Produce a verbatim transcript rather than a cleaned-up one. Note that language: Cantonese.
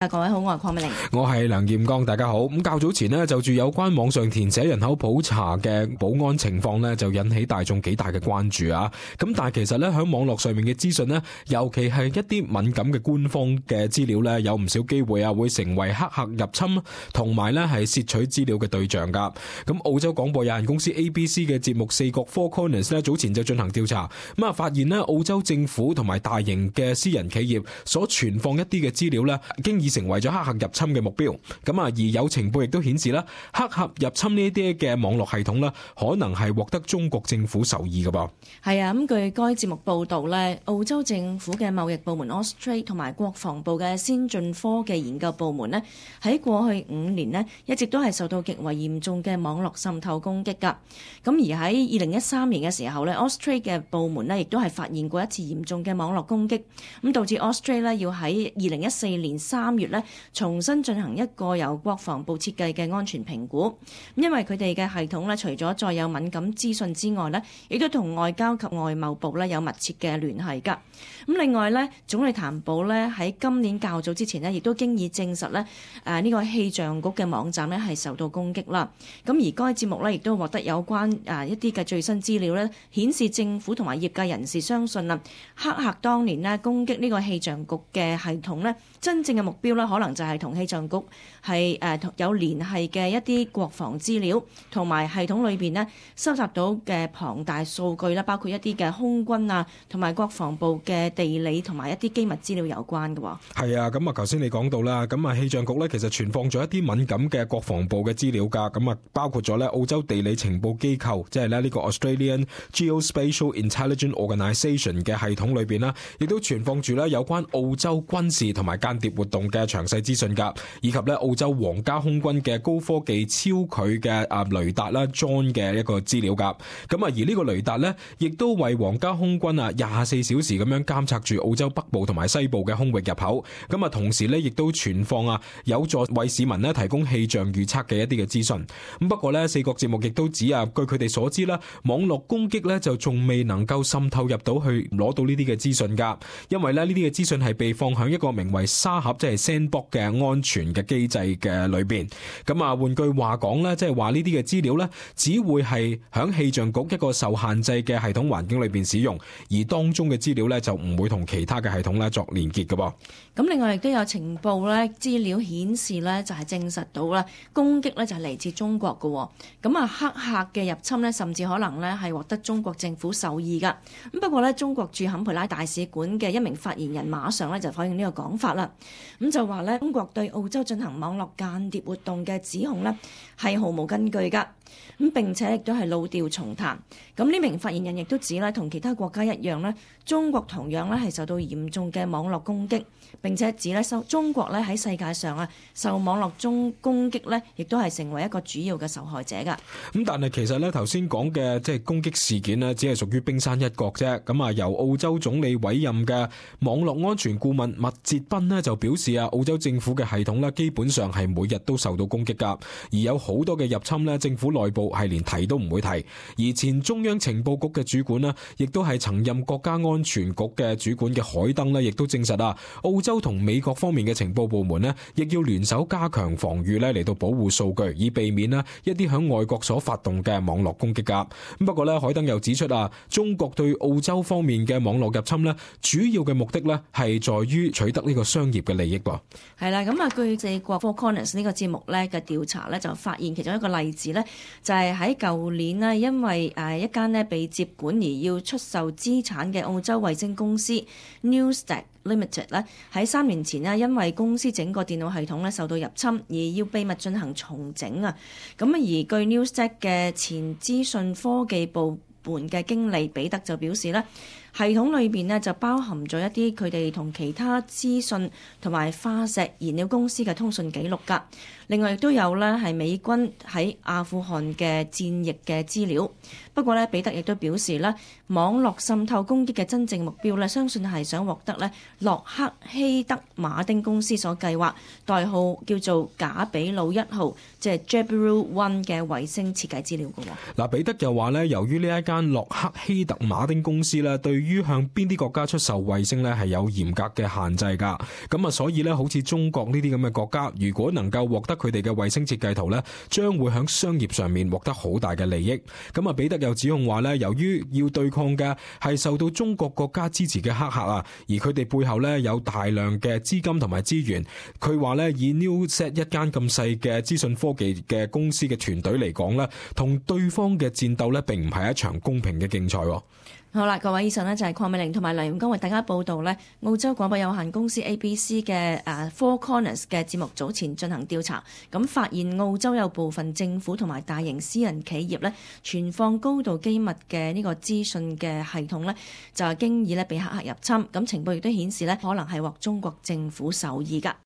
各位好，我係鄺美玲， 我係梁劍剛，大家好。咁較早前呢，就住有關網上填寫人口普查嘅保安情況呢，就引起大眾幾大嘅關注啊。咁但係其實呢，喺網絡上面嘅資訊呢，尤其係一啲敏感嘅官方嘅資料呢，有唔少機會啊會成為黑客入侵同埋呢係竊取資料嘅對象噶。咁澳洲廣播有限公司 A B C 嘅節目四角 Four Corners 呢，早前就進行調查，咁啊發現呢，澳洲政府同埋大型嘅私人企業所存放一啲嘅資料呢，經已成為咗黑客入侵嘅目標。咁啊，而有情報亦都顯示啦，黑客入侵呢啲嘅網絡系統啦，可能係獲得中國政府授意嘅噃。 係啊，咁據該節目報導呢，澳洲政府嘅貿易部門 Austrade 同埋國防部嘅先進科技研究部門呢，喺過去五年呢，一直都係受到極為嚴重嘅網絡滲透攻擊㗎。咁而喺二零一三年嘅時候呢， Austrade 嘅部門呢，亦都係發現過一次嚴重嘅網絡攻擊，咁導致 Austrade 呢要喺二零一四年三月呢，重新進行一個由國防部設計嘅安全評估，因為佢哋嘅系統咧，除咗再有敏感資訊之外咧，亦都同外交及外貿部咧有密切嘅聯繫㗎。咁另外咧，總理譚寶咧喺今年較早之前咧，亦都經已證實咧，誒呢個氣象局嘅網站咧係受到攻擊啦。咁而該節目咧亦都獲得有關誒一啲嘅最新資料咧，顯示政府同埋業界人士相信啊，黑客當年咧攻擊呢個氣象局嘅系統咧，真正嘅目標咧可能就係同氣象局係誒有聯繫嘅一啲國防資料，同埋系統裏邊咧收集到嘅龐大數據啦，包括一啲嘅空軍啊，同埋國防部嘅地理同埋一啲機密資料有關嘅。 係啊，咁啊，頭先你講到啦，咁啊氣象局咧其實存放咗一啲敏感嘅國防部嘅資料噶，咁啊包括咗咧澳洲地理情報機構，即係咧呢個 Australian Geospatial Intelligence Organisation 嘅系統裏邊啦，亦都存放住咧有關澳洲軍事同埋間諜活動嘅詳細資訊噶，以及咧澳洲皇家空軍嘅高科技超距嘅啊雷達啦 Drone 嘅一個資料噶。咁啊而呢個雷達咧，亦都為皇家空軍啊廿四小時咁樣監察住澳洲北部同埋西部嘅空域入口。咁啊同時咧，亦都存放啊有助為市民咧提供氣象預測嘅一啲嘅資訊。咁不過咧，四國節目亦都指啊，據佢哋所知啦，網絡攻擊咧就仲未能夠滲透入到去攞到呢啲嘅資訊噶，因為咧呢啲嘅資訊係被放響一個名為沙盒即係 Sandbox 嘅安全嘅機制嘅裏邊。咁啊換句話講咧，即係話呢啲嘅資料咧，只會係響氣象局一個受限制嘅系統環境裏邊使用，而當中嘅資料咧就唔會同其他嘅系統咧作連結嘅噃。 咁另外亦都有情報咧資料顯示咧，就係證實到啦，攻擊咧就係嚟自中國嘅。咁啊黑客嘅入侵咧，甚至可能咧係獲得中國政府授意噶。咁不過咧，中國駐坎培拉大使館嘅一名發言人馬上咧就否認呢個講法啦。咁就話咧，中國對澳洲進行網絡間諜活動嘅指控咧係毫無根據噶。咁並且亦都係老調重彈。咁呢名發言人亦都指咧，同其他國家一樣咧，中國同樣咧係受到嚴重嘅網絡攻擊。並且指咧，受中國咧喺世界上啊受網絡中攻擊咧，亦都係成為一個主要嘅受害者噶。 咁但係其實咧頭先講嘅即係攻擊事件呢，只係屬於冰山一角啫。咁啊由澳洲總理委任嘅網絡安全顧問麥哲斌呢，就表示啊，澳洲政府嘅系統呢，基本上係每日都受到攻擊噶，而有好多嘅入侵呢，政府內部係連提都唔會提。而前中央情報局嘅主管呢，亦都係曾任國家安全局嘅主管嘅海登呢，亦都證實啊，澳洲同美國方面嘅情報部門呢，亦要聯手加強防禦呢，嚟到保護數據，以避免呢一啲響外國所發動嘅網絡攻擊噶。不過呢，海登又指出啊，中國對澳洲方面嘅網絡入侵呢，主要嘅目的呢係在於取得呢個商業嘅利益噃。係啦，咁啊，據四國 Four Corners 呢個節目咧嘅調查咧，就發現其中一個例子呢，就係喺舊年呢，因為誒一間呢被接管而要出售資產嘅澳洲衛星公司 Newstek Limited 咧，喺三年前呢，因為公司整個電腦系統咧受到入侵，而要秘密進行重整啊。咁啊，而據 Newstek 嘅前資訊科技部門嘅經理彼得就表示咧，系統裏邊呢就包含咗一啲佢哋同其他資訊同埋化石燃料公司嘅通訊記錄㗎。另外亦都有咧係美軍喺阿富汗嘅戰役嘅資料。不過咧，彼得亦都表示咧，網絡滲透攻擊嘅真正目標咧，相信係想獲得咧洛克希德馬丁公司所計劃代號叫做賈比魯一號，即係 Jabiru One 嘅衛星設計資料㗎喎。 嗱，彼得又話咧，由於呢一間洛克希特馬丁公司咧對於向邊啲國家出售衛星呢係有嚴格嘅限制㗎。咁啊，所以呢，好似中國呢啲咁嘅國家，如果能夠獲得佢哋嘅衛星設計圖呢，將會喺商業上面獲得好大嘅利益。咁啊，彼得又指控話呢，由於要對抗嘅係受到中國國家支持嘅黑客啊，而佢哋背後呢有大量嘅資金同埋資源。佢話呢，以 Newset 一間咁細嘅資訊科技嘅公司嘅團隊嚟講呢，同對方嘅戰鬥呢並唔係一場公平嘅競賽。 好啦，各位，以上呢就係鄺美玲同埋梁永剛為大家報道呢澳洲廣播有限公司 A B C 嘅誒 Four Corners 嘅節目早前進行調查，咁發現澳洲有部分政府同埋大型私人企業呢存放高度機密嘅呢個資訊嘅系統呢，就係經已呢被黑客入侵，咁情報亦都顯示呢可能係獲中國政府授意㗎。